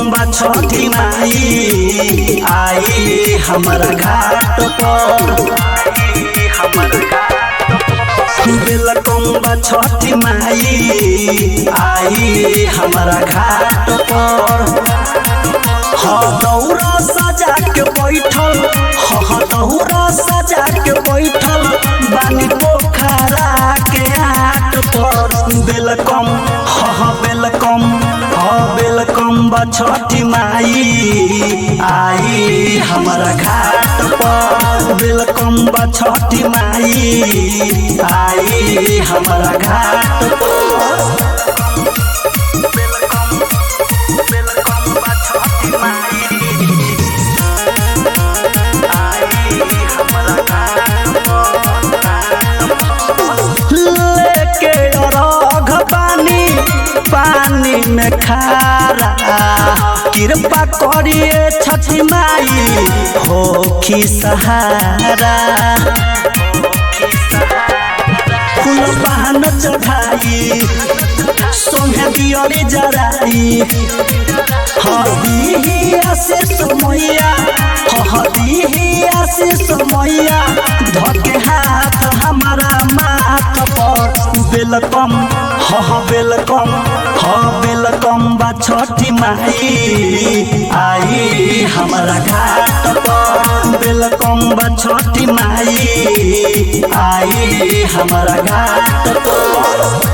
बा छठी माई आई हमारा घाट पर। वेलकम बा छठी माई आई हमारा घाट पर। दौरा सजा के बैठल दौरा सजा के बैठल बानी पोखरा के आट पर। वेलकम वेलकम वेलकम बा छठी माई आई हमारा घाट पर। वेलकम बा छठी माई आई हमारा घाट पर। लेके रघ पानी में खारा कृपा करिए छठी माई होखी सहारा। फूल बहन चढ़ाई सोहे दियरी जराई हदी आशीष मैया हदी आशीष मैया धके हाथ हमारा माथ पर। वेलकम वेलकम वेलकम बा छठी माई आई हमारा घाट पर। वेलकम बा छठी माई आई हमारा घाट पर।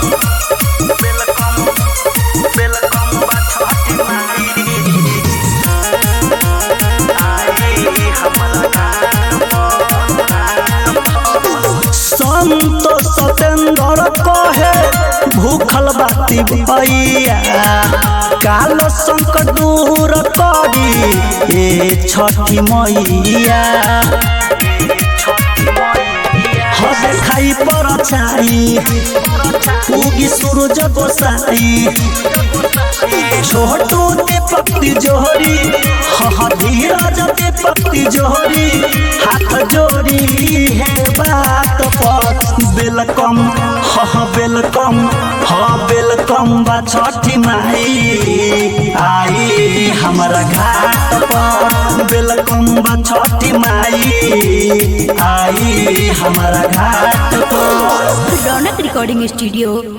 संतो सतेंद्र कहे भूखल बाती भैया कालो संकट दूर करी ए छठी मैया। देखाई पर छाई उगी सूरज गोसाई छोटू दीपक तिजोरी धीरज दीपक तिजोरी हाथ जोड़ी है बात पर। वेलकम वेलकम वेलकम बा छठी माई आई हमारा घाट पर। वेलकम बा छठी माई आई हमारा घाट पर। Raunak recording studio.